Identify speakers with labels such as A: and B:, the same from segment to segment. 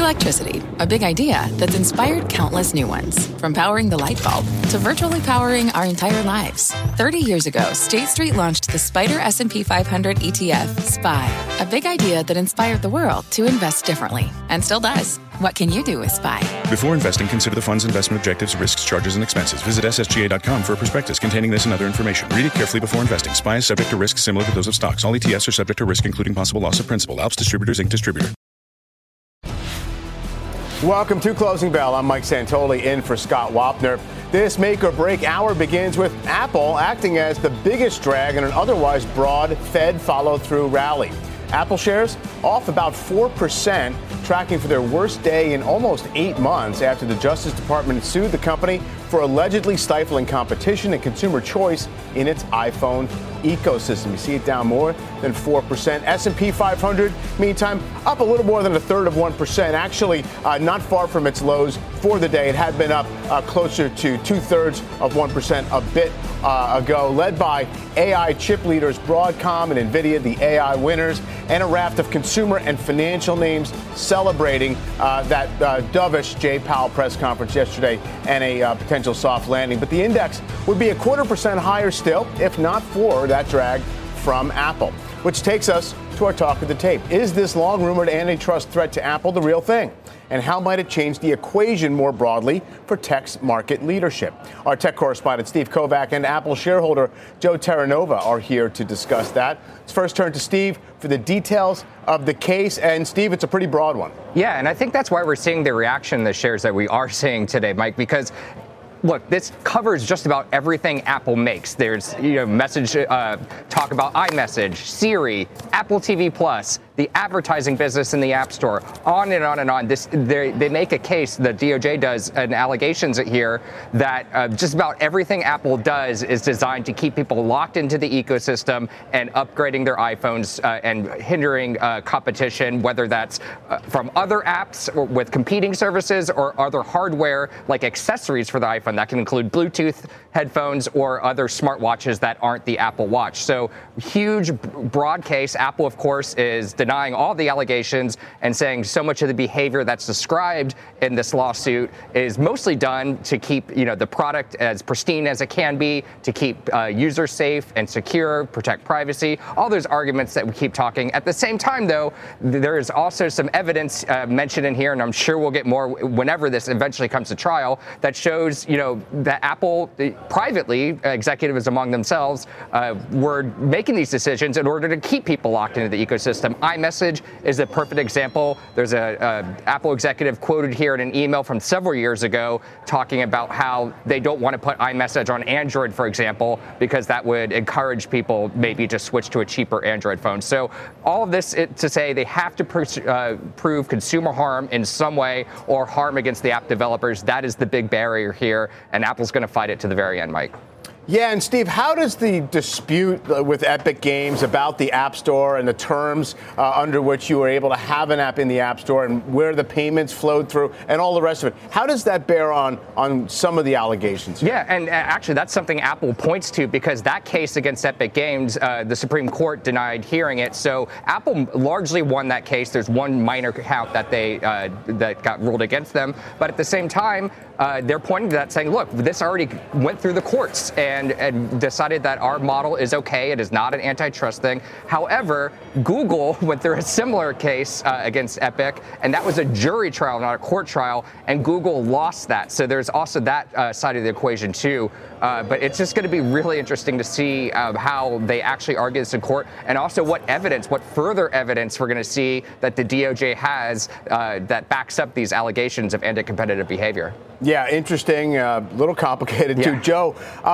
A: Electricity, a big idea that's inspired countless new ones. From powering the light bulb to virtually powering our entire lives. 30 years ago, State Street launched the SPDR S&P 500 ETF, SPY. A big idea that inspired the world to invest differently. And still does. What can you do with SPY?
B: Before investing, consider the fund's investment objectives, risks, charges, and expenses. Visit ssga.com for a prospectus containing this and other information. Read it carefully before investing. SPY is subject to risks similar to those of stocks. All ETFs are subject to risk, including possible loss of principal. Alps Distributors, Inc. Distributor.
C: Welcome to Closing Bell. I'm Mike Santoli in for Scott Wapner. This make or break hour begins with Apple acting as the biggest drag in an otherwise broad Fed follow-through rally. Apple shares off about 4%, tracking for their worst day in almost 8 months after the Justice Department sued the company for allegedly stifling competition and consumer choice in its iPhone ecosystem. You see it down more than 4%. S&P 500, meantime, up a little more than a third of 1%. Actually, not far from its lows for the day. It had been up closer to 2/3 of 1% a bit ago, led by AI chip leaders Broadcom and NVIDIA, the AI winners, and a raft of consumer and financial names celebrating that dovish Jay Powell press conference yesterday and a potential soft landing. But the index would be 0.25% higher still, if not for that drag from Apple, which takes us to our talk of the tape. Is this long-rumored antitrust threat to Apple the real thing? And how might it change the equation more broadly for tech's market leadership? Our tech correspondent Steve Kovac and Apple shareholder Joe Terranova are here to discuss that. Let's first turn to Steve for the details of the case. And Steve, it's a pretty broad one.
D: Yeah, and I think that's why we're seeing the reaction in the shares that we are seeing today, Mike, because look, this covers just about everything Apple makes. There's, message, talk about iMessage, Siri, Apple TV Plus, the advertising business in the App Store, on and on and on. They make a case, the DOJ does, and allegations here that just about everything Apple does is designed to keep people locked into the ecosystem and upgrading their iPhones and hindering competition, whether that's from other apps or with competing services or other hardware like accessories for the iPhone. That can include Bluetooth headphones or other smartwatches that aren't the Apple Watch. So huge, broad case. Apple, of course, is denying all the allegations and saying so much of the behavior that's described in this lawsuit is mostly done to keep, the product as pristine as it can be, to keep users safe and secure, protect privacy, all those arguments that we keep talking. At the same time, though, there is also some evidence mentioned in here, and I'm sure we'll get more whenever this eventually comes to trial, that shows, that Apple privately, executives among themselves, were making these decisions in order to keep people locked into the ecosystem. iMessage is a perfect example. There's a Apple executive quoted here in an email from several years ago talking about how they don't want to put iMessage on Android, for example, because that would encourage people maybe to switch to a cheaper Android phone. So all of this to say they have to prove consumer harm in some way or harm against the app developers. That is the big barrier here, and Apple's going to fight it to the very end, Mike.
C: Yeah, and Steve, how does the dispute with Epic Games about the App Store and the terms under which you were able to have an app in the App Store and where the payments flowed through and all the rest of it, how does that bear on some of the allegations here?
D: Yeah, and actually that's something Apple points to because that case against Epic Games, the Supreme Court denied hearing it. So Apple largely won that case. There's one minor count that that got ruled against them. But at the same time, they're pointing to that saying, look, this already went through the courts and decided that our model is okay. It is not an antitrust thing. However, Google went through a similar case against Epic, and that was a jury trial, not a court trial, and Google lost that. So there's also that side of the equation, too. But it's just going to be really interesting to see how they actually argue this in court, and also what further evidence we're going to see that the DOJ has that backs up these allegations of anti-competitive behavior.
C: Yeah, interesting, a little complicated, too. Joe,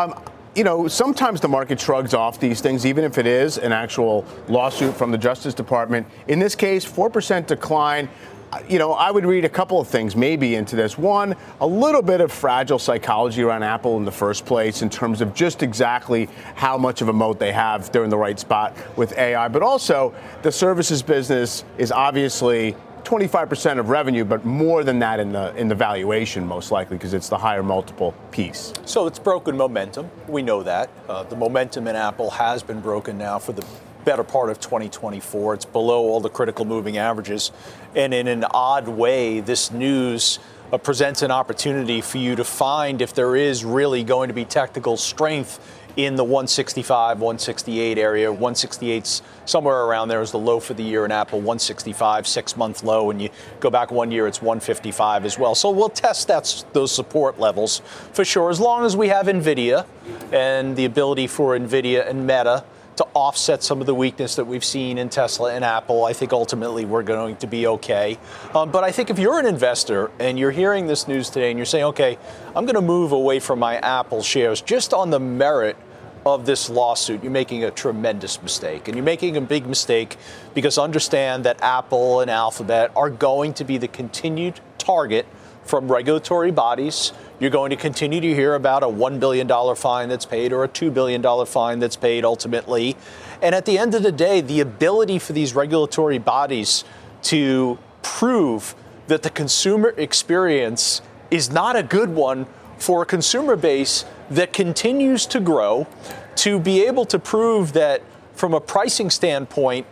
C: sometimes the market shrugs off these things, even if it is an actual lawsuit from the Justice Department. In this case, 4% decline. I would read a couple of things maybe into this. One, a little bit of fragile psychology around Apple in the first place in terms of just exactly how much of a moat they have. They're in the right spot with AI. But also, the services business is obviously 25% of revenue, but more than that in the valuation, most likely, because it's the higher multiple piece.
E: So it's broken momentum. We know that. The momentum in Apple has been broken now for the better part of 2024. It's below all the critical moving averages. And in an odd way, this news presents an opportunity for you to find if there is really going to be technical strength in the 165, 168 area. 168's somewhere around there is the low for the year in Apple. 165, 6-month low. And you go back 1 year, it's 155 as well. So we'll test those support levels for sure, as long as we have NVIDIA and the ability for NVIDIA and Meta to offset some of the weakness that we've seen in Tesla and Apple. I think ultimately we're going to be okay. But I think if you're an investor and you're hearing this news today and you're saying, okay, I'm going to move away from my Apple shares just on the merit of this lawsuit, you're making a tremendous mistake. And you're making a big mistake because understand that Apple and Alphabet are going to be the continued target from regulatory bodies. You're going to continue to hear about a $1 billion fine that's paid or a $2 billion fine that's paid ultimately. And at the end of the day, the ability for these regulatory bodies to prove that the consumer experience is not a good one for a consumer base that continues to grow, to be able to prove that from a pricing standpoint,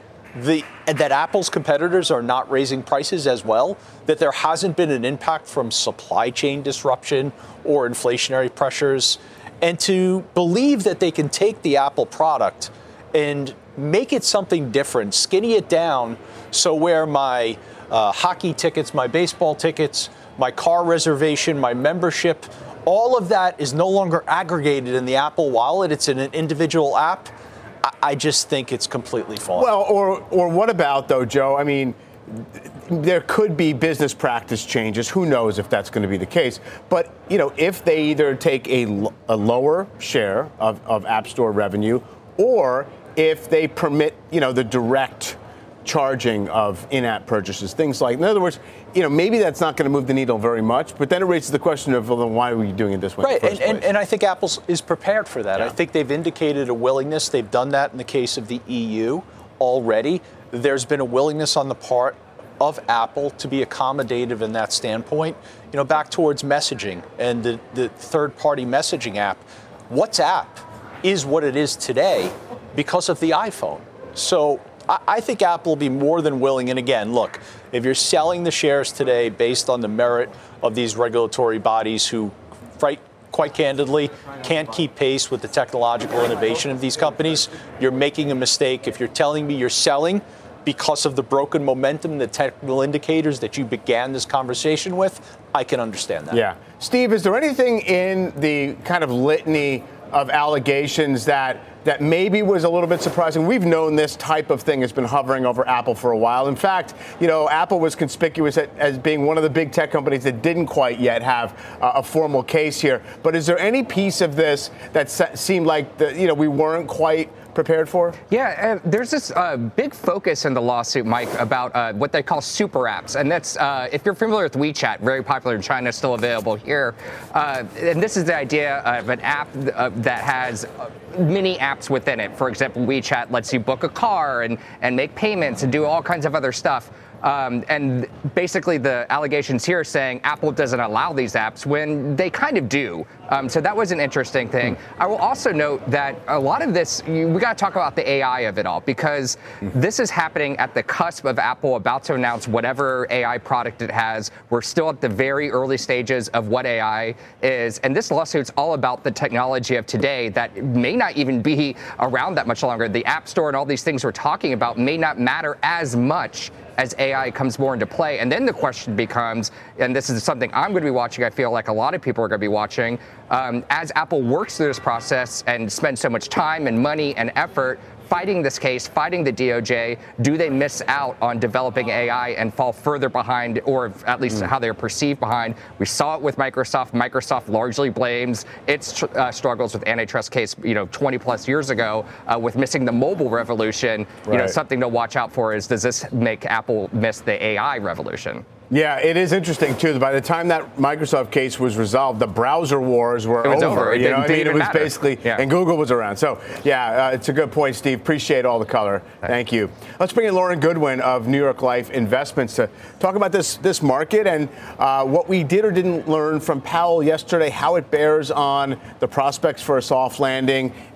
E: that Apple's competitors are not raising prices as well, that there hasn't been an impact from supply chain disruption or inflationary pressures, and to believe that they can take the Apple product and make it something different, skinny it down, so where my hockey tickets, my baseball tickets, my car reservation, my membership, all of that is no longer aggregated in the Apple wallet. It's in an individual app. I just think it's completely false.
C: Well, or what about, though, Joe? I mean, there could be business practice changes. Who knows if that's going to be the case? But, you know, if they either take a lower share of App Store revenue, or if they permit, you know, the direct charging of in-app purchases, things like, in other words, you know, maybe that's not going to move the needle very much, but then it raises the question of, well, then why are you doing it this way?
E: Right, and I think Apple is prepared for that.
C: Yeah.
E: I think they've indicated a willingness. They've done that in the case of the EU already. There's been a willingness on the part of Apple to be accommodative in that standpoint. You know, back towards messaging and the third-party messaging app, WhatsApp is what it is today because of the iPhone. So I think Apple will be more than willing. And again, look, if you're selling the shares today based on the merit of these regulatory bodies who, quite candidly, can't keep pace with the technological innovation of these companies, you're making a mistake. If you're telling me you're selling because of the broken momentum, the technical indicators that you began this conversation with, I can understand that.
C: Yeah. Steve, is there anything in the kind of litany of allegations that maybe was a little bit surprising? We've known this type of thing has been hovering over Apple for a while. In fact, you know, Apple was conspicuous as being one of the big tech companies that didn't quite yet have a formal case here. But is there any piece of this that seemed like, we weren't quite prepared for?
D: Yeah, there's this big focus in the lawsuit, Mike, about what they call super apps. And that's, if you're familiar with WeChat, very popular in China, still available here. And this is the idea of an app that has many apps within it. For example, WeChat lets you book a car and make payments and do all kinds of other stuff. And basically the allegations here are saying Apple doesn't allow these apps when they kind of do. So that was an interesting thing. I will also note that a lot of this, we got to talk about the AI of it all, because this is happening at the cusp of Apple about to announce whatever AI product it has. We're still at the very early stages of what AI is. And this lawsuit's all about the technology of today that may not even be around that much longer. The App Store and all these things we're talking about may not matter as much as AI comes more into play. And then the question becomes, and this is something I'm going to be watching, I feel like a lot of people are going to be watching, as Apple works through this process and spends so much time and money and effort fighting this case, fighting the DOJ, do they miss out on developing AI and fall further behind, or at least how they're perceived behind? We saw it with Microsoft. Microsoft largely blames its struggles with antitrust case, 20 plus years ago, with missing the mobile revolution.
C: Right.
D: Something to watch out for is, does this make Apple miss the AI revolution?
C: Yeah, it is interesting, too. By the time that Microsoft case was resolved, the browser wars were over. It was basically, and Google was around. So, it's a good point, Steve. Appreciate all the color. Thank you. Let's bring in Lauren Goodwin of New York Life Investments to talk about this market and what we did or didn't learn from Powell yesterday, how it bears on the prospects for a soft landing,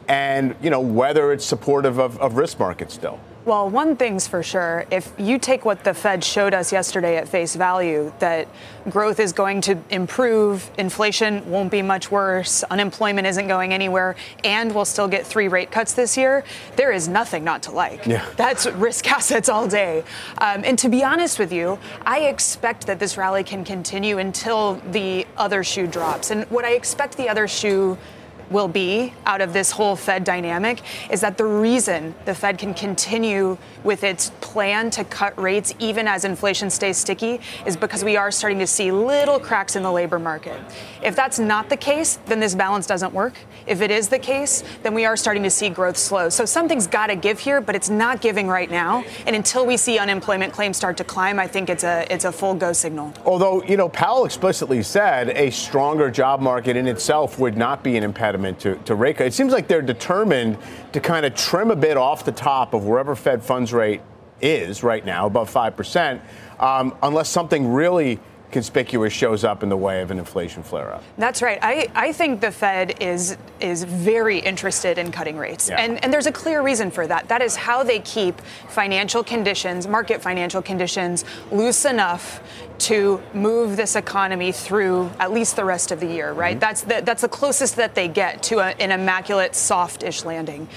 C: and, whether it's supportive of risk markets still.
F: Well, one thing's for sure. If you take what the Fed showed us yesterday at face value, that growth is going to improve, inflation won't be much worse, unemployment isn't going anywhere, and we'll still get 3 rate cuts this year, there is nothing not to like.
C: Yeah.
F: That's risk assets all day. And to be honest with you, I expect that this rally can continue until the other shoe drops. And what I expect the other shoe will be out of this whole Fed dynamic is that the reason the Fed can continue with its plan to cut rates even as inflation stays sticky is because we are starting to see little cracks in the labor market. If that's not the case, then this balance doesn't work. If it is the case, then we are starting to see growth slow. So something's got to give here, but it's not giving right now. And until we see unemployment claims start to climb, I think it's a full go signal.
C: Although, Powell explicitly said a stronger job market in itself would not be an impediment to rate cut. It seems like they're determined to kind of trim a bit off the top of wherever Fed funds rate is right now, above 5%, unless something really conspicuous shows up in the way of an inflation flare-up.
F: That's right. I think the Fed is very interested in cutting rates.
C: Yeah.
F: And there's a clear reason for that. That is how they keep financial conditions, market financial conditions, loose enough to move this economy through at least the rest of the year, right? Mm-hmm. That's the closest that they get to an immaculate, soft-ish landing.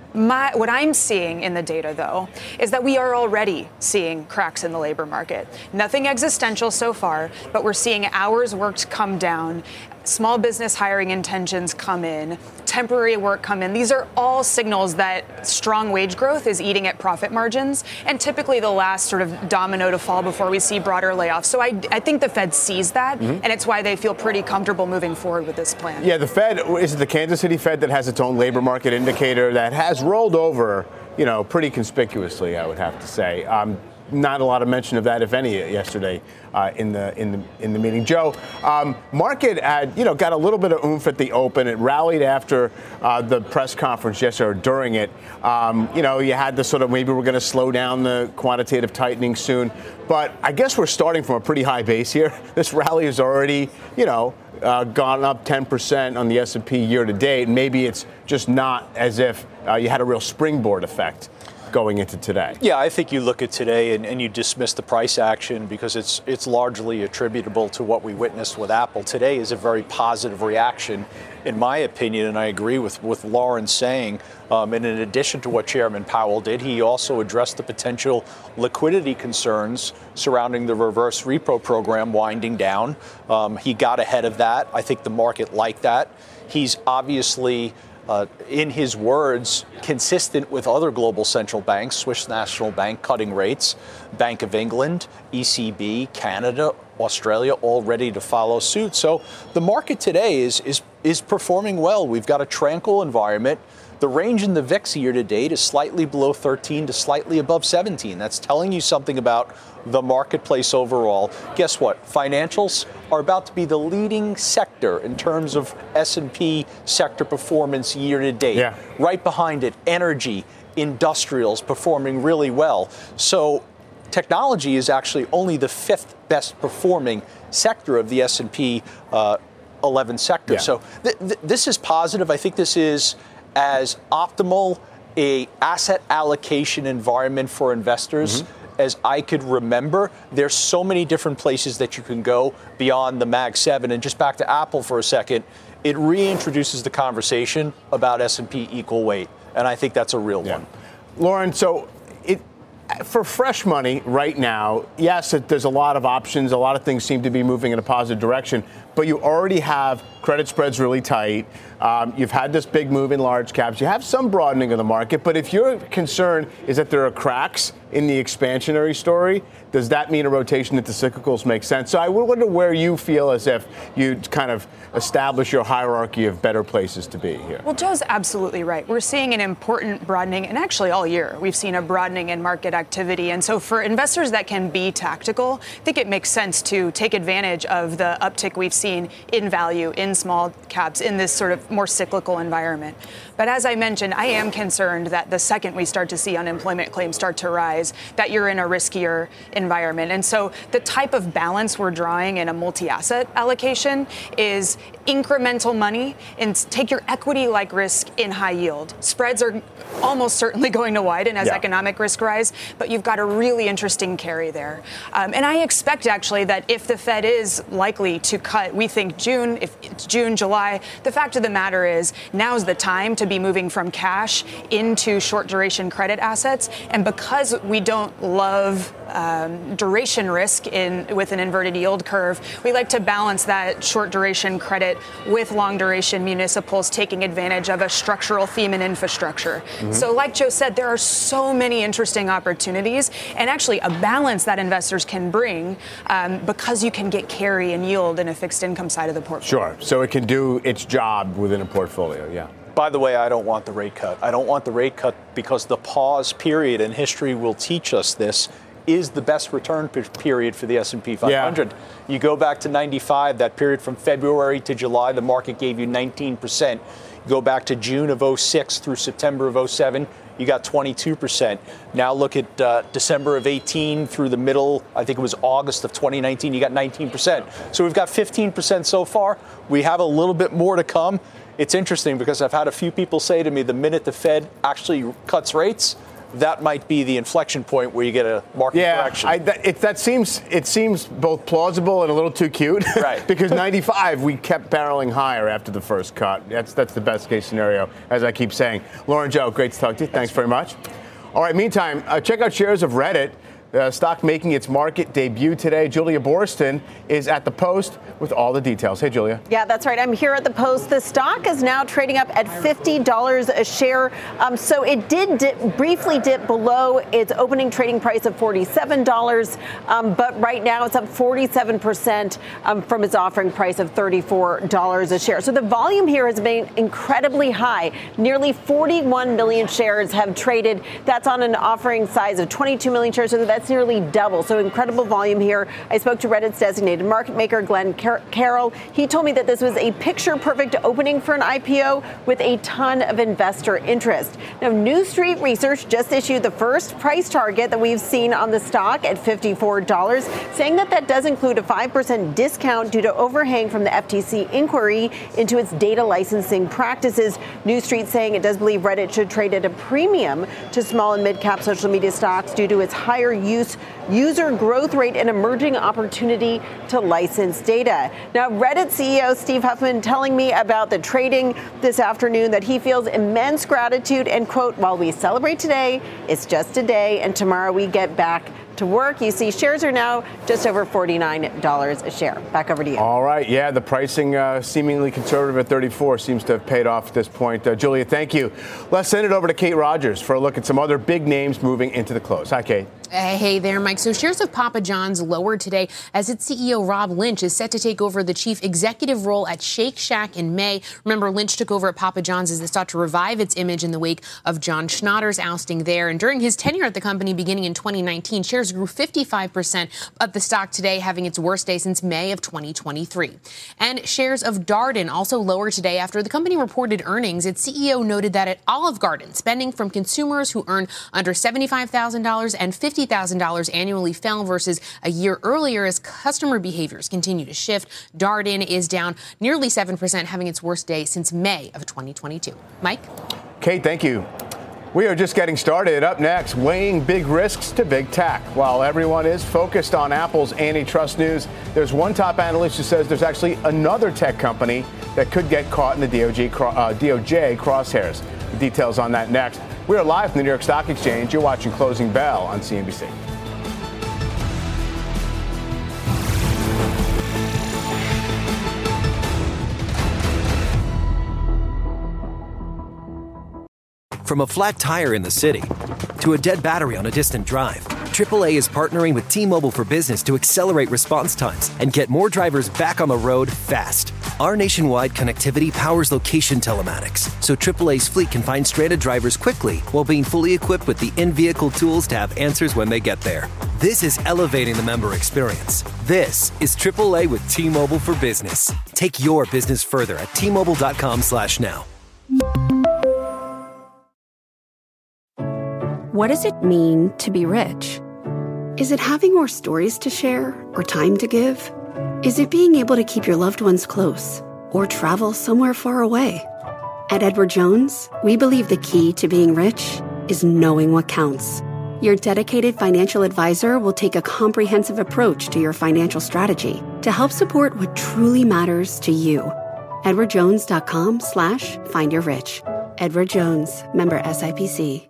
F: What I'm seeing in the data, though, is that we are already seeing cracks in the labor market. Nothing existential so far, but we're seeing hours worked come down, small business hiring intentions come in, temporary work come in. These are all signals that strong wage growth is eating at profit margins, and typically the last sort of domino to fall before we see broader layoffs. So I think the Fed sees that, and it's why they feel pretty comfortable moving forward with this plan. Yeah,
C: the Fed, is it the Kansas City Fed that has its own labor market indicator that has rolled over, pretty conspicuously, I would have to say. Not a lot of mention of that, if any, yesterday in the meeting. Joe, market had got a little bit of oomph at the open. It rallied after the press conference yesterday, or during it. You had this sort of maybe we're going to slow down the quantitative tightening soon, but I guess we're starting from a pretty high base here. This rally has already gone up 10% on the S&P year to date. Maybe it's just not as if you had a real springboard effect going into today.
E: Yeah, I think you look at today and you dismiss the price action because it's largely attributable to what we witnessed with Apple. Today is a very positive reaction, in my opinion, and I agree with Lauren saying. And in addition to what Chairman Powell did, he also addressed the potential liquidity concerns surrounding the reverse repo program winding down. He got ahead of that. I think the market liked that. He's obviously in his words, consistent with other global central banks, Swiss National Bank cutting rates, Bank of England, ECB, Canada, Australia, all ready to follow suit. So the market today is performing well. We've got a tranquil environment. The range in the VIX year to date is slightly below 13 to slightly above 17. That's telling you something about the marketplace overall. Guess what? Financials are about to be the leading sector in terms of S&P sector performance year to date.
C: Yeah.
E: Right behind it, energy, industrials performing really well. So technology is actually only the 5th best performing sector of the S&P 11 sector.
C: Yeah.
E: So this is positive. I think this is as optimal a asset allocation environment for investors as I could remember. There's so many different places that you can go beyond the Mag 7. And just back to Apple for a second, it reintroduces the conversation about S&P equal weight. And I think that's a real one.
C: Lauren, so for fresh money right now, yes, there's a lot of options. A lot of things seem to be moving in a positive direction. But you already have credit spreads really tight. You've had this big move in large caps. You have some broadening of the market. But if your concern is that there are cracks in the expansionary story, does that mean a rotation into cyclicals makes sense? So I wonder where you feel as if you kind of establish your hierarchy of better places to be here.
F: Well, Joe's absolutely right. We're seeing an important broadening, and actually all year we've seen a broadening in market activity. And so for investors that can be tactical, I think it makes sense to take advantage of the uptick we've seen in value, in small caps, in this sort of more cyclical environment. But as I mentioned, I am concerned that the second we start to see unemployment claims start to rise, that you're in a riskier environment. And so the type of balance we're drawing in a multi-asset allocation is incremental money and take your equity-like risk in high yield. Spreads are almost certainly going to widen as economic risk rise, but you've got a really interesting carry there. And I expect actually that if the Fed is likely to cut, we think June, if it's June, July, the fact of the matter is now's the time to be moving from cash into short duration credit assets. And because we don't love duration risk with an inverted yield curve, we like to balance that short duration credit with long duration municipals taking advantage of a structural theme in infrastructure. So like Joe said, there are so many interesting opportunities and actually a balance that investors can bring because you can get carry and yield in a fixed income side of the portfolio.
C: Sure. So it can do its job within a portfolio. Yeah.
E: By the way, I don't want the rate cut. I don't want the rate cut because the pause period, and history will teach us this, is the best return period for the S&P 500. Yeah. You go back to 95, that period from February to July, the market gave you 19%. You go back to June of 06 through September of 07, you got 22%. Now look at December of 18 through the middle, I think it was August of 2019, you got 19%. So we've got 15% so far. We have a little bit more to come. It's interesting because I've had a few people say to me the minute the Fed actually cuts rates, that might be the inflection point where you get a market correction.
C: It seems both plausible and a little too cute.
E: Right.
C: Because 95, we kept barreling higher after the first cut. That's the best case scenario, as I keep saying. Lauren Zhou, great to talk to you. Thanks very much. All right, meantime, check out shares of Reddit. Stock making its market debut today. Julia Borston is at the Post with all the details. Hey, Julia.
G: Yeah, that's right. I'm here at the Post. The stock is now trading up at $50 a share. So it did briefly dip below its opening trading price of $47. But right now it's up 47% from its offering price of $34 a share. So the volume here has been incredibly high. Nearly 41 million shares have traded. That's on an offering size of 22 million shares. So that's nearly double. So incredible volume here. I spoke to Reddit's designated market maker, Glenn Carroll. He told me that this was a picture-perfect opening for an IPO with a ton of investor interest. Now, New Street Research just issued the first price target that we've seen on the stock at $54, saying that does include a 5% discount due to overhang from the FTC inquiry into its data licensing practices. New Street saying it does believe Reddit should trade at a premium to small and mid-cap social media stocks due to its higher user growth rate and emerging opportunity to license data. Now, Reddit CEO Steve Huffman telling me about the trading this afternoon that he feels immense gratitude and, quote, while we celebrate today, it's just a day and tomorrow we get back to work. You see, shares are now just over $49 a share. Back over to you.
C: All right. Yeah, the pricing seemingly conservative at 34 seems to have paid off at this point. Julia, thank you. Let's send it over to Kate Rogers for a look at some other big names moving into the close. Hi, Kate.
H: Hey there, Mike. So shares of Papa John's lowered today as its CEO Rob Lynch is set to take over the chief executive role at Shake Shack in May. Remember, Lynch took over at Papa John's as it sought to revive its image in the wake of John Schnatter's ousting there. And during his tenure at the company beginning in 2019, shares grew 55%, but the stock today having its worst day since May of 2023. And shares of Darden also lowered today after the company reported earnings. Its CEO noted that at Olive Garden, spending from consumers who earn under $75,000 and $50,000 annually fell versus a year earlier as customer behaviors continue to shift. Darden is down nearly 7%, having its worst day since May of 2022. Mike?
C: Kate, thank you. We are just getting started. Up next, weighing big risks to big tech. While everyone is focused on Apple's antitrust news, there's one top analyst who says there's actually another tech company that could get caught in the DOJ crosshairs. The details on that next. We are live from the New York Stock Exchange. You're watching Closing Bell on CNBC.
I: From a flat tire in the city to a dead battery on a distant drive, AAA is partnering with T-Mobile for Business to accelerate response times and get more drivers back on the road fast. Our nationwide connectivity powers location telematics, so AAA's fleet can find stranded drivers quickly while being fully equipped with the in-vehicle tools to have answers when they get there. This is elevating the member experience. This is AAA with T-Mobile for Business. Take your business further at T-Mobile.com/now.
J: What does it mean to be rich? Is it having more stories to share or time to give? Is it being able to keep your loved ones close or travel somewhere far away? At Edward Jones, we believe the key to being rich is knowing what counts. Your dedicated financial advisor will take a comprehensive approach to your financial strategy to help support what truly matters to you. EdwardJones.com/findyourrich. Edward Jones, member SIPC.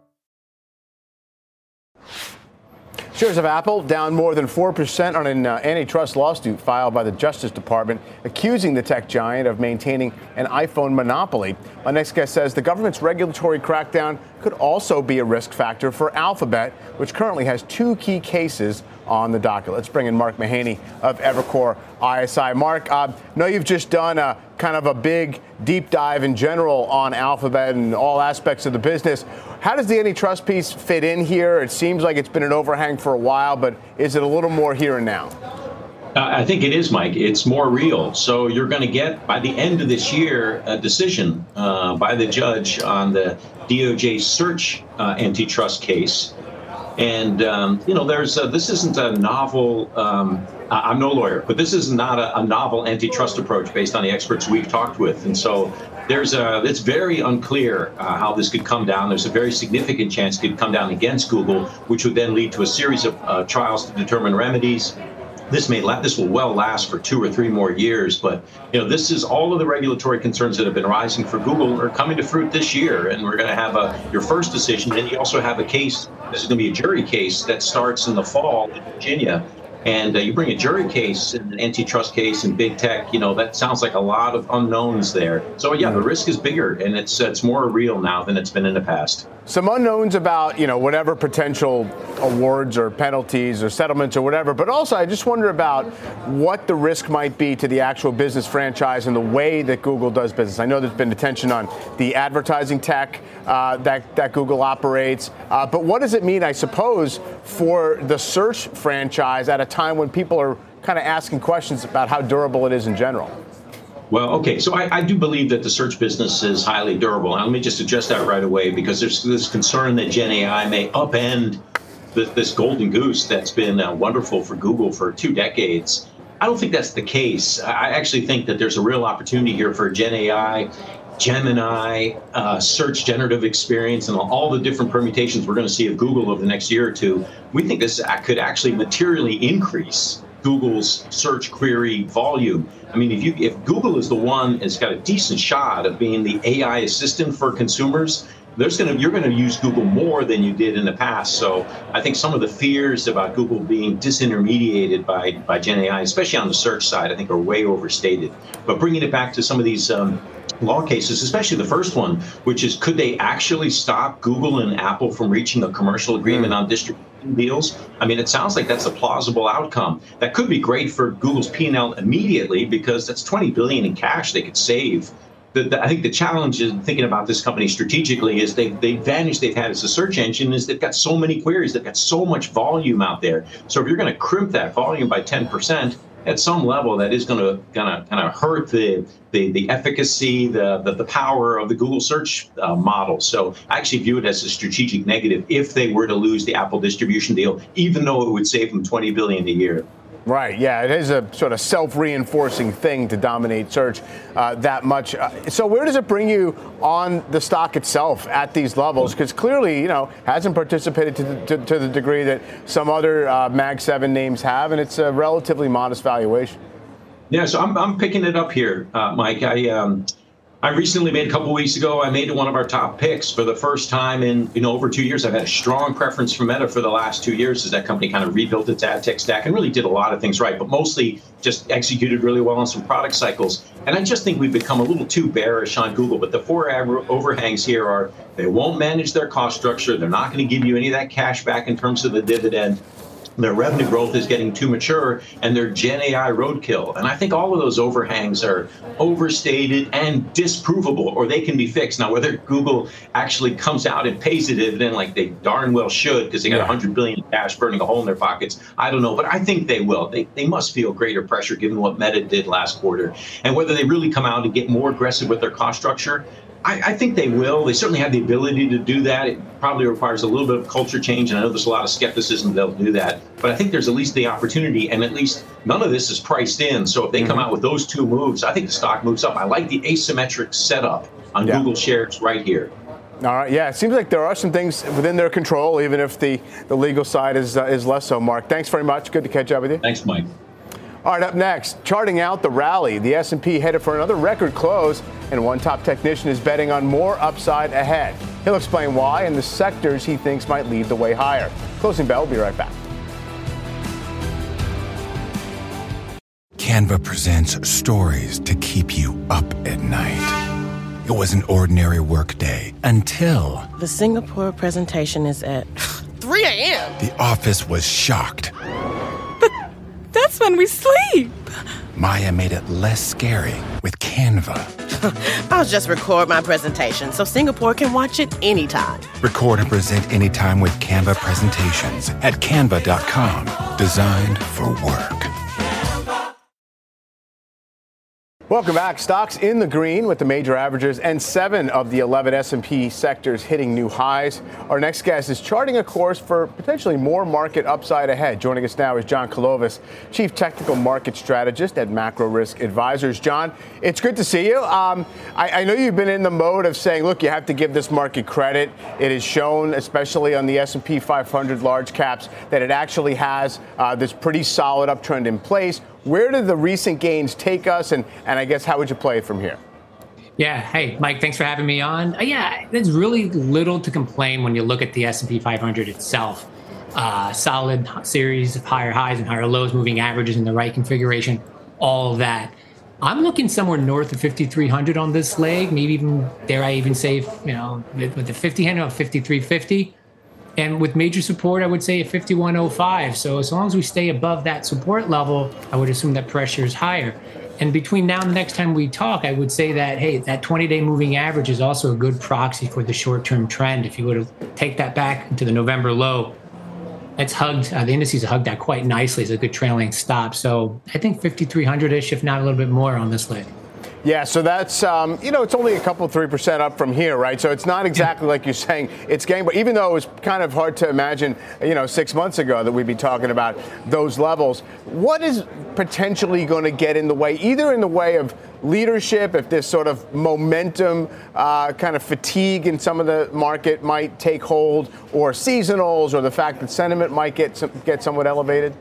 C: Shares of Apple down more than 4% on an antitrust lawsuit filed by the Justice Department accusing the tech giant of maintaining an iPhone monopoly. My next guest says the government's regulatory crackdown could also be a risk factor for Alphabet, which currently has 2 key cases on the docket. Let's bring in Mark Mahaney of Evercore ISI. Mark, I know you've just done a kind of a big deep dive in general on Alphabet and all aspects of the business. How does the antitrust piece fit in here? It seems like it's been an overhang for a while, but is it a little more here and now?
K: I think it is, Mike. It's more real. So you're going to get, by the end of this year, a decision by the judge on the DOJ search antitrust case. And, this isn't a novel, I'm no lawyer, but this is not a novel antitrust approach based on the experts we've talked with. And so it's very unclear how this could come down. There's a very significant chance it could come down against Google, which would then lead to a series of trials to determine remedies. This will well last for 2 or 3 more years, but this is all of the regulatory concerns that have been rising for Google are coming to fruit this year, and we're going to have your first decision. And you also have a case. This is going to be a jury case that starts in the fall in Virginia. And you bring a jury case and an antitrust case in big tech, that sounds like a lot of unknowns there. So, yeah, the risk is bigger, and it's more real now than it's been in the past.
C: Some unknowns about, whatever potential awards or penalties or settlements or whatever. But also, I just wonder about what the risk might be to the actual business franchise and the way that Google does business. I know there's been attention on the advertising tech that Google operates. But what does it mean, I suppose, for the search franchise at a time when people are kind of asking questions about how durable it is in general?
K: Well, okay, so I do believe that the search business is highly durable. And let me just address that right away, because there's this concern that Gen AI may upend this golden goose that's been wonderful for Google for 2 decades. I don't think that's the case. I actually think that there's a real opportunity here for Gen AI, Gemini, search generative experience, and all the different permutations we're going to see of Google over the next year or 2. We think this could actually materially increase Google's search query volume. I mean, if Google is the one that's got a decent shot of being the AI assistant for consumers, you're going to use Google more than you did in the past. So I think some of the fears about Google being disintermediated by Gen AI, especially on the search side, I think are way overstated. But bringing it back to some of these law cases, especially the first one, which is, could they actually stop Google and Apple from reaching a commercial agreement on distribution deals? I mean, it sounds like that's a plausible outcome. That could be great for Google's P&L immediately, because that's $20 billion in cash they could save. I think the challenge in thinking about this company strategically is the advantage they've had as a search engine is they've got so many queries, they've got so much volume out there. So if you're going to crimp that volume by 10%, at some level, that is going to kind of hurt the efficacy, the power of the Google search model. So I actually view it as a strategic negative if they were to lose the Apple distribution deal, even though it would save them $20 billion a year.
C: Right. Yeah, it is a sort of self-reinforcing thing to dominate search that much. So where does it bring you on the stock itself at these levels? Because clearly, hasn't participated to the degree that some other Mag 7 names have, and it's a relatively modest valuation.
K: Yeah, so I'm picking it up here, Mike. I recently made a couple weeks ago, I made it one of our top picks for the first time in over 2 years. I've had a strong preference for Meta for the last 2 years as that company kind of rebuilt its ad tech stack and really did a lot of things right, but mostly just executed really well on some product cycles. And I just think we've become a little too bearish on Google. But the 4 overhangs here are they won't manage their cost structure. They're not going to give you any of that cash back in terms of the dividend. Their revenue growth is getting too mature, and their Gen AI roadkill. And I think all of those overhangs are overstated and disprovable, or they can be fixed. Now, whether Google actually comes out and pays a dividend like they darn well should, because they got $100 billion in cash burning a hole in their pockets, I don't know. But I think they will. They must feel greater pressure given what Meta did last quarter. And whether they really come out and get more aggressive with their cost structure, I think they will. They certainly have the ability to do that. It probably requires a little bit of culture change, and I know there's a lot of skepticism they'll do that. But I think there's at least the opportunity, and at least none of this is priced in. So if they come out with those two moves, I think the stock moves up. I like the asymmetric setup on Google shares right here.
C: All right, yeah, it seems like there are some things within their control, even if the legal side is less so. Mark, thanks very much. Good to catch up with you.
K: Thanks, Mike.
C: All right, up next, charting out the rally. The S&P headed for another record close, and one top technician is betting on more upside ahead. He'll explain why and the sectors he thinks might lead the way higher. Closing bell, we'll be right back.
L: Canva presents stories to keep you up at night. It was an ordinary workday until...
M: The Singapore presentation is at 3 a.m.
L: The office was shocked.
M: That's when we sleep.
L: Maya made it less scary with Canva.
M: I'll just record my presentation so Singapore can watch it anytime.
L: Record and present anytime with Canva presentations at canva.com. Designed for work.
C: Welcome back. Stocks in the green with the major averages and 7 of the 11 S&P sectors hitting new highs. Our next guest is charting a course for potentially more market upside ahead. Joining us now is John Kalovas, Chief Technical Market Strategist at Macro Risk Advisors. John, it's good to see you. I know you've been in the mode of saying, look, you have to give this market credit. It is shown, especially on the S&P 500 large caps, that it actually has this pretty solid uptrend in place. Where did the recent gains take us, and I guess how would you play it from here?
N: Yeah. Hey, Mike, thanks for having me on. Yeah, there's really little to complain when you look at the S&P 500 itself. Solid series of higher highs and higher lows, moving averages in the right configuration, all of that. I'm looking somewhere north of 5,300 on this leg, maybe even, dare I even say, with the 50 handle of 5,350. And with major support, I would say a 51.05. So as long as we stay above that support level, I would assume that pressure is higher. And between now and the next time we talk, I would say that, hey, that 20-day moving average is also a good proxy for the short-term trend. If you were to take that back into the November low, it's hugged, the indices hugged that quite nicely as a good trailing stop. So I think 5,300-ish, if not a little bit more on this leg.
C: Yeah, so that's, it's only a couple, 3% up from here, right? So it's not exactly like you're saying it's game, but even though it was kind of hard to imagine, 6 months ago that we'd be talking about those levels, what is potentially going to get in the way, either in the way of leadership, if this sort of momentum kind of fatigue in some of the market might take hold, or seasonals, or the fact that sentiment might get somewhat elevated?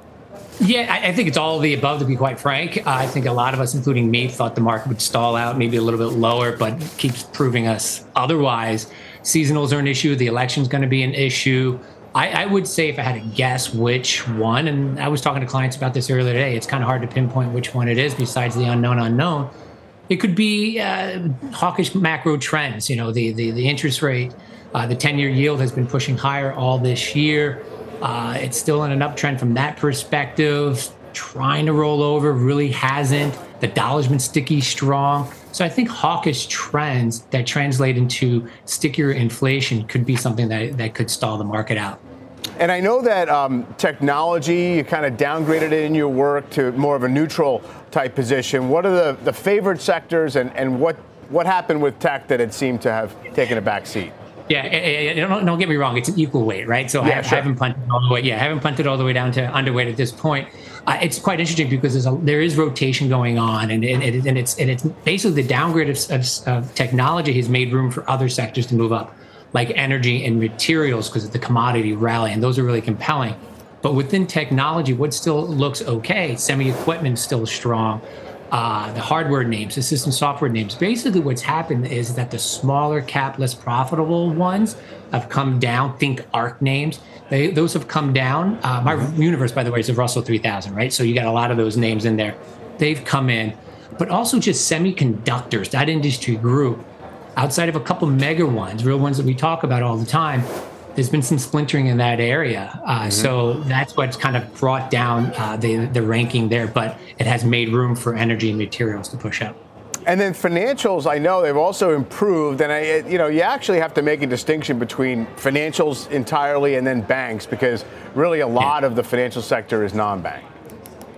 N: Yeah, I think it's all of the above, to be quite frank. I think a lot of us, including me, thought the market would stall out maybe a little bit lower, but keeps proving us otherwise. Seasonals are an issue. The election's going to be an issue. I would say, if I had to guess which one, and I was talking to clients about this earlier today, it's kind of hard to pinpoint which one it is besides the unknown. It could be hawkish macro trends. The interest rate, the 10-year yield has been pushing higher all this year. It's still in an uptrend from that perspective. Trying to roll over, really hasn't. The dollar's been sticky strong. So I think hawkish trends that translate into stickier inflation could be something that could stall the market out.
C: And I know that technology, you kind of downgraded it in your work to more of a neutral type position. What are the favorite sectors, and what happened with tech that it seemed to have taken a back seat?
N: Yeah, don't get me wrong. It's an equal weight, right? So I haven't punted all the way. Yeah, I haven't punted all the way down to underweight at this point. It's quite interesting because there is rotation going on, and it's basically the downgrade of technology has made room for other sectors to move up, like energy and materials, because of the commodity rally, and those are really compelling. But within technology, what still looks okay? Semi-equipment is still strong. The hardware names, the system software names. Basically what's happened is that the smaller cap, less profitable ones have come down. Think ARC names. Those have come down. My universe, by the way, is the Russell 3000, right? So you got a lot of those names in there. They've come in. But also just semiconductors, that industry group, outside of a couple mega ones, real ones that we talk about all the time, there's been some splintering in that area. So that's what's kind of brought down the ranking there, but it has made room for energy and materials to push up.
C: And then financials, I know they've also improved, and you actually have to make a distinction between financials entirely and then banks, because really a lot of the financial sector is non-bank.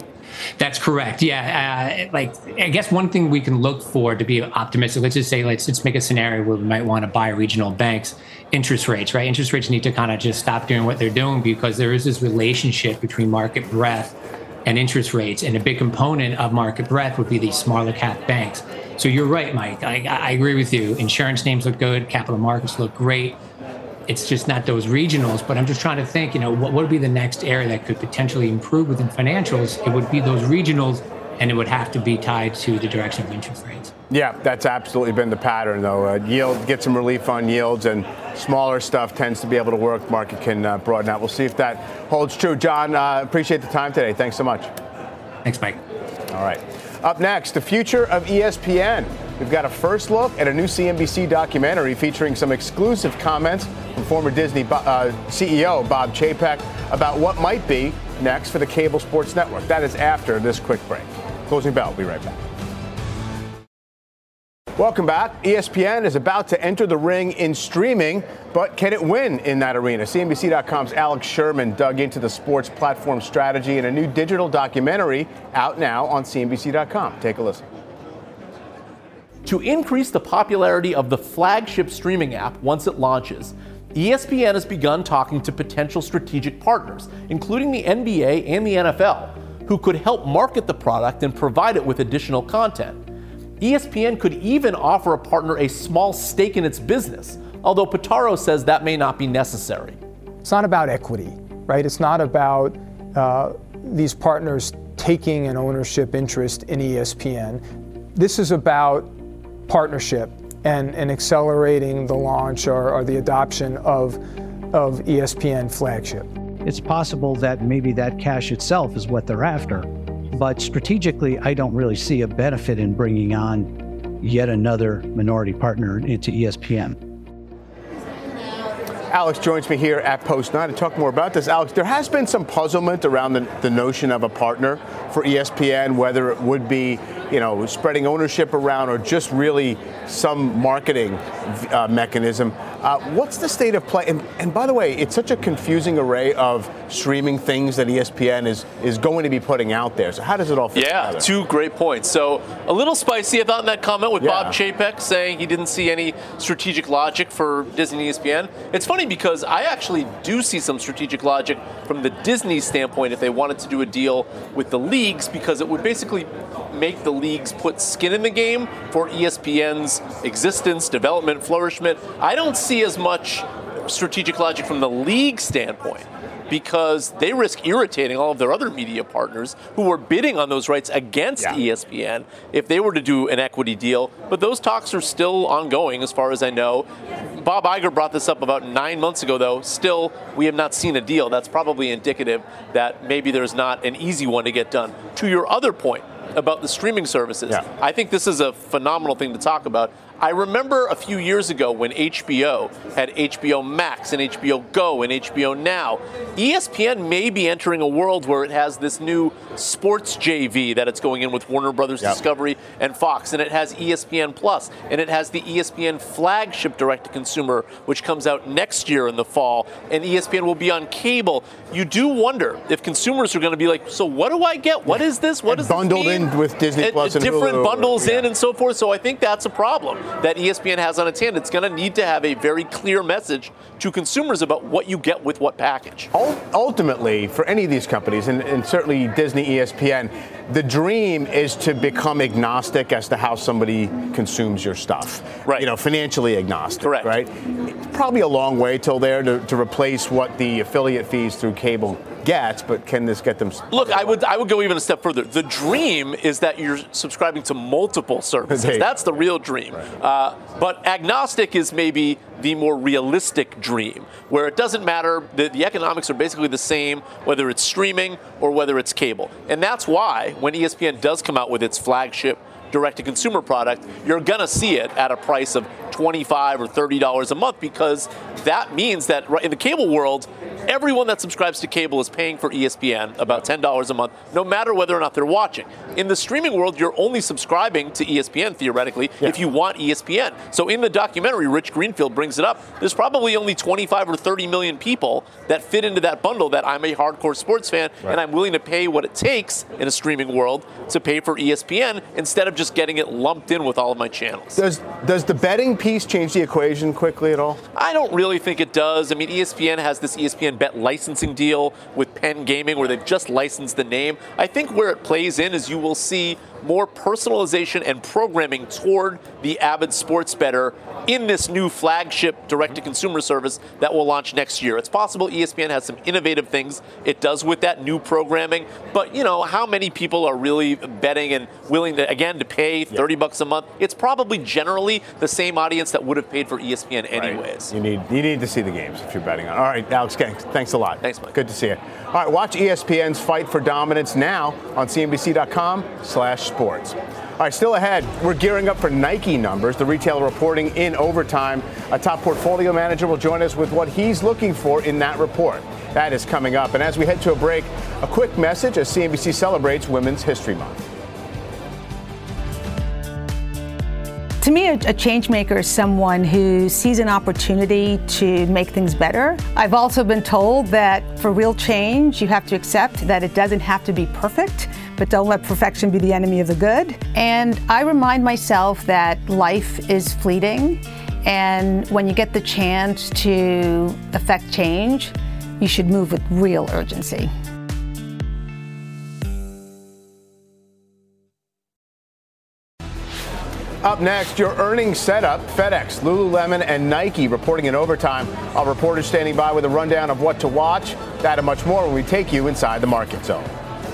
N: That's correct. Yeah. I guess one thing we can look for to be optimistic, let's make a scenario where we might want to buy regional banks. Interest rates, right? Interest rates need to kind of just stop doing what they're doing because there is this relationship between market breadth and interest rates. And a big component of market breadth would be these smaller cap banks. So you're right, Mike. I agree with you. Insurance names look good. Capital markets look great. It's just not those regionals. But I'm just trying to think, what would be the next area that could potentially improve within financials? It would be those regionals, and it would have to be tied to the direction of interest rates.
C: Yeah, that's absolutely been the pattern, though. Yield, get some relief on yields, and smaller stuff tends to be able to work. Market can broaden out. We'll see if that holds true. John, appreciate the time today. Thanks so much.
N: Thanks, Mike.
C: All right. Up next, the future of ESPN. We've got a first look at a new CNBC documentary featuring some exclusive comments from former Disney CEO Bob Chapek about what might be next for the cable sports network. That is after this quick break. Closing bell. We'll be right back. Welcome back. ESPN is about to enter the ring in streaming, but can it win in that arena? CNBC.com's Alex Sherman dug into the sports platform strategy in a new digital documentary out now on CNBC.com. Take a listen.
O: To increase the popularity of the flagship streaming app once it launches, ESPN has begun talking to potential strategic partners, including the NBA and the NFL, who could help market the product and provide it with additional content. ESPN could even offer a partner a small stake in its business, although Pitaro says that may not be necessary.
P: It's not about equity, right? It's not about these partners taking an ownership interest in ESPN. This is about partnership and accelerating the launch or the adoption of ESPN flagship.
Q: It's possible that maybe that cash itself is what they're after. But strategically, I don't really see a benefit in bringing on yet another minority partner into ESPN.
C: Alex joins me here at Post 9 to talk more about this. Alex, there has been some puzzlement around the notion of a partner for ESPN, whether it would be, spreading ownership around or just really some marketing mechanism. What's the state of play? And by the way, it's such a confusing array of streaming things that ESPN is going to be putting out there. So how does it all fit together?
O: Yeah, two great points. So a little spicy, I thought, in that comment with Bob Chapek saying he didn't see any strategic logic for Disney and ESPN. It's funny because I actually do see some strategic logic from the Disney standpoint if they wanted to do a deal with the leagues, because it would basically make the leagues put skin in the game for ESPN's existence, development, flourishment. I don't see as much strategic logic from the league standpoint, because they risk irritating all of their other media partners who are bidding on those rights against ESPN if they were to do an equity deal. But those talks are still ongoing, as far as I know. Bob Iger brought this up about 9 months ago, though. Still, we have not seen a deal. That's probably indicative that maybe there's not an easy one to get done. To your other point about the streaming services, I think this is a phenomenal thing to talk about. I remember a few years ago when HBO had HBO Max and HBO Go and HBO Now. ESPN may be entering a world where it has this new sports JV that it's going in with Warner Brothers Discovery and Fox, and it has ESPN Plus, and it has the ESPN flagship direct-to-consumer, which comes out next year in the fall, and ESPN will be on cable. You do wonder if consumers are going to be like, so what do I get? What is this? What is
C: bundled
O: this mean?
C: In with Disney Plus and
O: different
C: Hulu,
O: bundles in and so forth. So I think that's a problem that ESPN has on its hand. It's going to need to have a very clear message to consumers about what you get with what package.
C: Ultimately, for any of these companies, and certainly Disney, ESPN, the dream is to become agnostic as to how somebody consumes your stuff. Right. Financially agnostic. Correct. Right? It's probably a long way till there to replace what the affiliate fees through cable gets, but can this get them?
O: Look, I would go even a step further. The dream is that you're subscribing to multiple services. That's the real dream. Right. But agnostic is maybe the more realistic dream, where it doesn't matter, the economics are basically the same, whether it's streaming or whether it's cable. And that's why when ESPN does come out with its flagship direct-to-consumer product, you're going to see it at a price of $25 or $30 a month, because that means that in the cable world, everyone that subscribes to cable is paying for ESPN about $10 a month, no matter whether or not they're watching. In the streaming world, you're only subscribing to ESPN, theoretically, if you want ESPN. So in the documentary, Rich Greenfield brings it up, there's probably only 25 or 30 million people that fit into that bundle that I'm a hardcore sports fan, and I'm willing to pay what it takes in a streaming world to pay for ESPN instead of just getting it lumped in with all of my channels.
C: Does the betting piece change the equation quickly at all?
O: I don't really think it does. I mean, ESPN has this ESPN Bet licensing deal with Penn Gaming where they've just licensed the name. I think where it plays in is you will see more personalization and programming toward the avid sports bettor in this new flagship direct-to-consumer service that will launch next year. It's possible ESPN has some innovative things it does with that new programming, but how many people are really betting and willing to, again, to pay $30 a month? It's probably generally the same audience that would have paid for ESPN anyways.
C: You need to see the games if you're betting on. All right, Alex, thanks a lot.
O: Thanks, Mike.
C: Good to see you. All right, watch ESPN's Fight for Dominance now on CNBC.com/sports. All right, still ahead, we're gearing up for Nike numbers. The retailer reporting in overtime. A top portfolio manager will join us with what he's looking for in that report. That is coming up. And as we head to a break, a quick message as CNBC celebrates Women's History Month.
R: To me, a change maker is someone who sees an opportunity to make things better. I've also been told that for real change, you have to accept that it doesn't have to be perfect, but don't let perfection be the enemy of the good. And I remind myself that life is fleeting, and when you get the chance to affect change, you should move with real urgency.
C: Up next, your earnings setup. FedEx, Lululemon, and Nike reporting in overtime. Our reporters standing by with a rundown of what to watch. That and much more when we take you inside the market zone.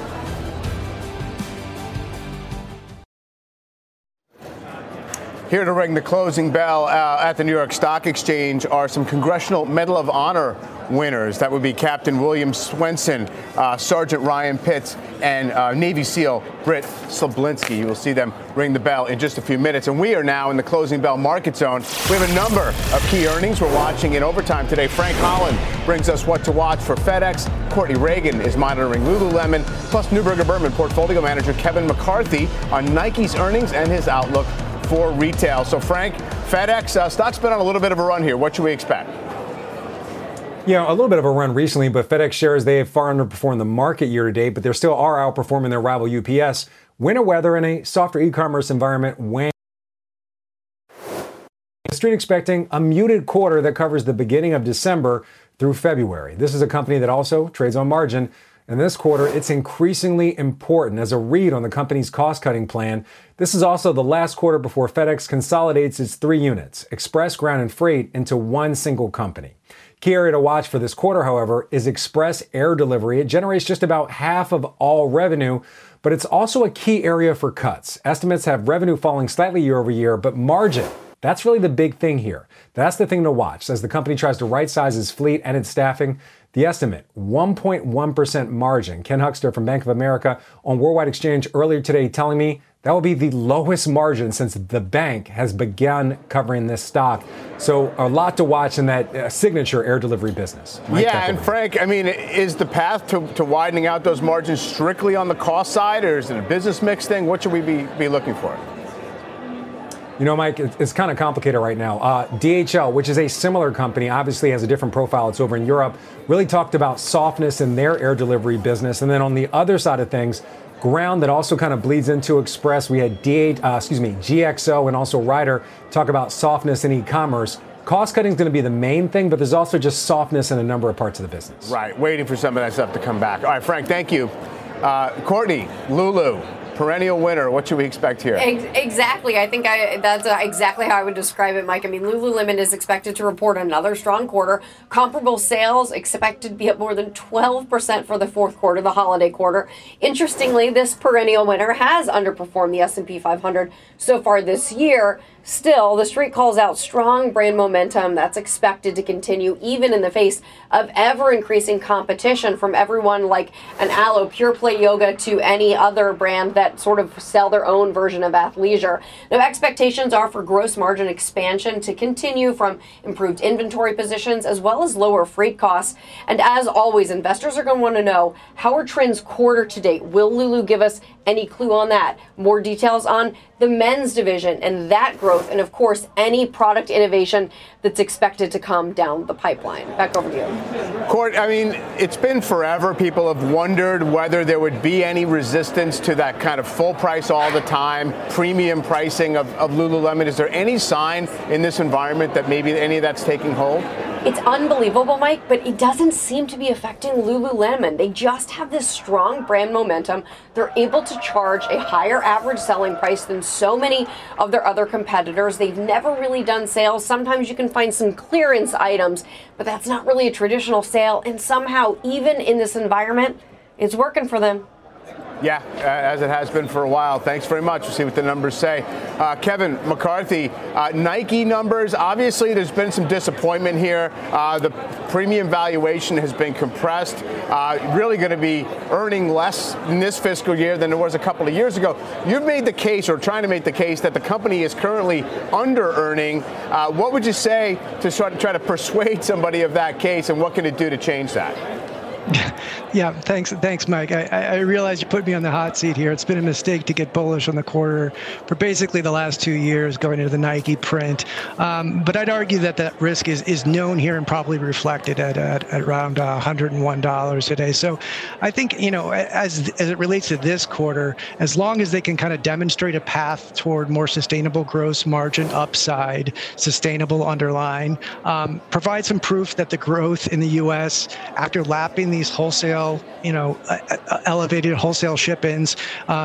C: Here to ring the closing bell at the New York Stock Exchange are some Congressional Medal of Honor winners. That would be Captain William Swenson, Sergeant Ryan Pitts, and Navy SEAL Britt Slablinski. You will see them ring the bell in just a few minutes. And we are now in the closing bell market zone. We have a number of key earnings we're watching in overtime today. Frank Holland brings us what to watch for FedEx. Courtney Reagan is monitoring Lululemon. Plus, Neuberger Berman portfolio manager Kevin McCarthy on Nike's earnings and his outlook for retail. So, Frank, FedEx stock's been on a little bit of a run here. What should we expect?
S: Yeah, a little bit of a run recently, but FedEx shares, they have far underperformed the market year to date, but they still are outperforming their rival UPS. Winter weather in a softer e-commerce environment when the street expecting a muted quarter that covers the beginning of December through February. This is a company that also trades on margin. And this quarter, it's increasingly important as a read on the company's cost-cutting plan. This is also the last quarter before FedEx consolidates its 3 units, Express, Ground, and Freight, into one single company. Key area to watch for this quarter, however, is Express Air Delivery. It generates just about half of all revenue, but it's also a key area for cuts. Estimates have revenue falling slightly year over year, but margin, that's really the big thing here. That's the thing to watch as the company tries to right-size its fleet and its staffing. The estimate, 1.1% margin. Ken Huckster from Bank of America on Worldwide Exchange earlier today telling me that will be the lowest margin since the bank has begun covering this stock. So a lot to watch in that signature air delivery business.
C: Yeah, and Frank, I mean, is the path to widening out those margins strictly on the cost side, or is it a business mix thing? What should we be looking for?
S: You know, Mike, it's kind of complicated right now. DHL, which is a similar company, obviously has a different profile. It's over in Europe. Really talked about softness in their air delivery business. And then on the other side of things, Ground that also kind of bleeds into Express. We had GXO and also Ryder talk about softness in e-commerce. Cost cutting is going to be the main thing, but there's also just softness in a number of parts of the business.
C: Right. Waiting for some of that stuff to come back. All right, Frank, thank you. Courtney, Lulu. Perennial winner. What should we expect here?
T: Exactly. I think that's exactly how I would describe it, Mike. I mean, Lululemon is expected to report another strong quarter. Comparable sales expected to be up more than 12% for the fourth quarter, the holiday quarter. Interestingly, this perennial winner has underperformed the S&P 500 so far this year. Still, the street calls out strong brand momentum that's expected to continue even in the face of ever-increasing competition from everyone like an Alo, Pure Play Yoga to any other brand that that sort of sell their own version of athleisure. Now, expectations are for gross margin expansion to continue from improved inventory positions as well as lower freight costs. And as always, investors are going to want to know, how are trends quarter to date? Will Lulu give us any clue on that? More details on the men's division and that growth, and of course, any product innovation that's expected to come down the pipeline. Back over to you.
C: Court, I mean, it's been forever. People have wondered whether there would be any resistance to that kind of full price all the time, premium pricing of Lululemon. Is there any sign in this environment that maybe any of that's taking hold?
T: It's unbelievable, Mike, but it doesn't seem to be affecting Lululemon. They just have this strong brand momentum. They're able to charge a higher average selling price than so many of their other competitors. They've never really done sales. Sometimes you can find some clearance items, but that's not really a traditional sale. And somehow, even in this environment, it's working for them.
C: Yeah, as it has been for a while. Thanks very much. We'll see what the numbers say. Kevin McCarthy, Nike numbers. Obviously, there's been some disappointment here. The premium valuation has been compressed. Really going to be earning less in this fiscal year than it was a couple of years ago. You've made the case, or trying to make the case, that the company is currently under-earning. What would you say to try to persuade somebody of that case, and what can it do to change that?
U: Yeah, thanks, Mike. I realize you put me on the hot seat here. It's been a mistake to get bullish on the quarter for basically the last 2 years going into the Nike print. But I'd argue that risk is known here and probably reflected at around $101 today. So I think, as it relates to this quarter, as long as they can kind of demonstrate a path toward more sustainable gross margin upside, sustainable underlying, provide some proof that the growth in the U.S. after lapping these wholesale, elevated wholesale ship-ins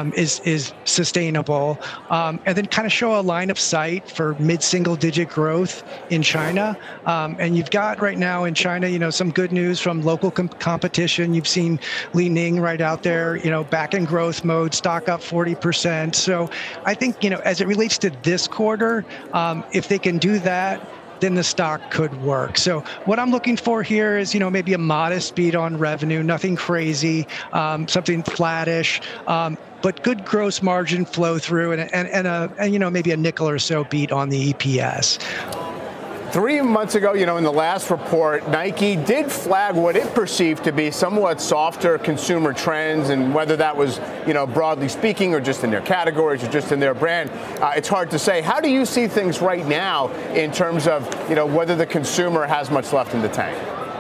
U: is sustainable, and then kind of show a line of sight for mid-single-digit growth in China. And you've got right now in China, some good news from local competition. You've seen Li Ning right out there, back in growth mode, stock up 40%. So I think, as it relates to this quarter, if they can do that, then the stock could work. So what I'm looking for here is, maybe a modest beat on revenue, nothing crazy, something flattish, but good gross margin flow through, and maybe a nickel or so beat on the EPS.
C: 3 months ago, in the last report, Nike did flag what it perceived to be somewhat softer consumer trends, and whether that was, broadly speaking, or just in their categories or just in their brand, it's hard to say. How do you see things right now in terms of, whether the consumer has much left in the tank?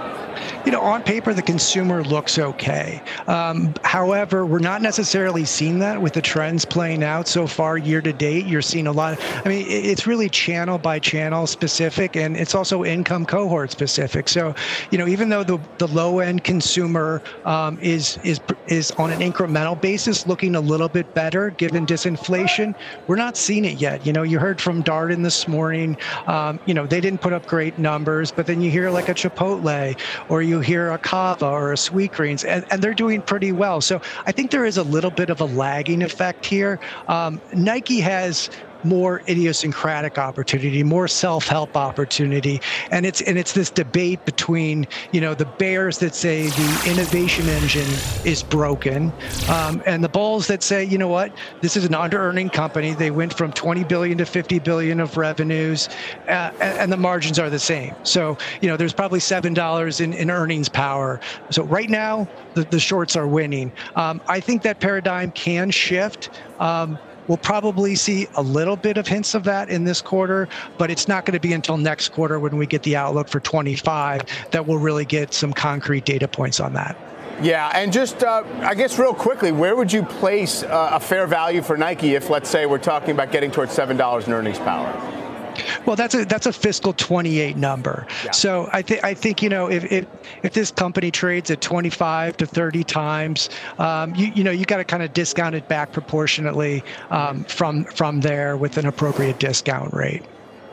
U: On paper, the consumer looks okay. However, we're not necessarily seeing that with the trends playing out so far year to date. You're seeing a lot it's really channel by channel specific, and it's also income cohort specific. So, even though the low end consumer is on an incremental basis looking a little bit better given disinflation, we're not seeing it yet. You heard from Darden this morning. They didn't put up great numbers, but then you hear like a Chipotle, or you hear a Cava or a Sweetgreens, and they're doing pretty well. So I think there is a little bit of a lagging effect here. Nike has more idiosyncratic opportunity, more self-help opportunity, and it's this debate between the bears that say the innovation engine is broken, and the bulls that say, this is an under-earning company. They went from 20 billion to 50 billion of revenues, and the margins are the same. So there's probably $7 in earnings power. So right now the shorts are winning. I think that paradigm can shift. We'll probably see a little bit of hints of that in this quarter, but it's not going to be until next quarter when we get the outlook for 25 that we'll really get some concrete data points on that.
C: Yeah, and just, I guess real quickly, where would you place a fair value for Nike if, let's say, we're talking about getting towards $7 in earnings power?
U: Well, that's a fiscal 28 number. Yeah. So I think if this company trades at 25 to 30 times, you got to kind of discount it back proportionately from there with an appropriate discount rate.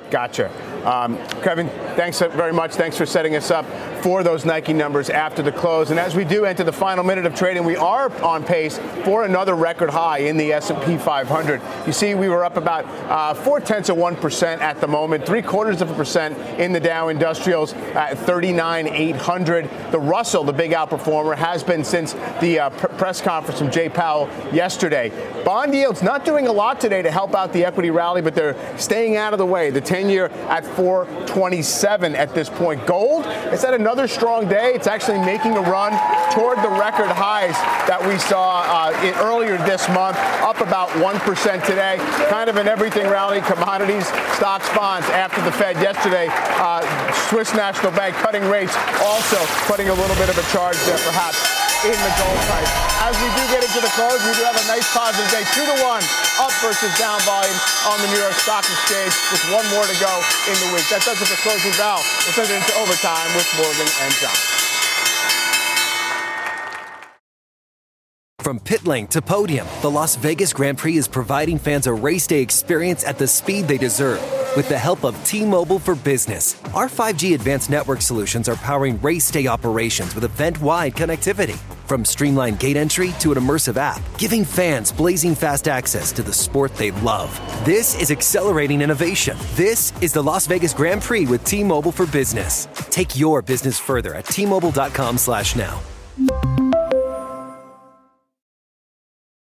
C: Gotcha. Kevin, thanks very much. Thanks for setting us up for those Nike numbers after the close. And as we do enter the final minute of trading, we are on pace for another record high in the S&P 500. You see, we were up about 0.4% at the moment, 0.75% in the Dow Industrials at 39,800. The Russell, the big outperformer, has been since the press conference from Jay Powell yesterday. Bond yields not doing a lot today to help out the equity rally, but they're staying out of the way. The 10-year at 4.27 at this point. Gold is at another strong day. It's actually making a run toward the record highs that we saw earlier this month, up about 1% today. Kind of an everything rally. Commodities, stocks, bonds after the Fed yesterday. Swiss National Bank cutting rates, also putting a little bit of a charge there perhaps in the gold price. As we do get into the close, we do have a nice positive day. 2-1 up versus down volume on the New York Stock Exchange with one more to go in the week. That does it for Closing Bell. We'll send it into overtime with Morgan and John.
I: From pit lane to podium, the Las Vegas Grand Prix is providing fans a race day experience at the speed they deserve. With the help of T-Mobile for Business, our 5G advanced network solutions are powering race day operations with event-wide connectivity. From streamlined gate entry to an immersive app, giving fans blazing fast access to the sport they love. This is accelerating innovation. This is the Las Vegas Grand Prix with T-Mobile for Business. Take your business further at T-Mobile.com/now.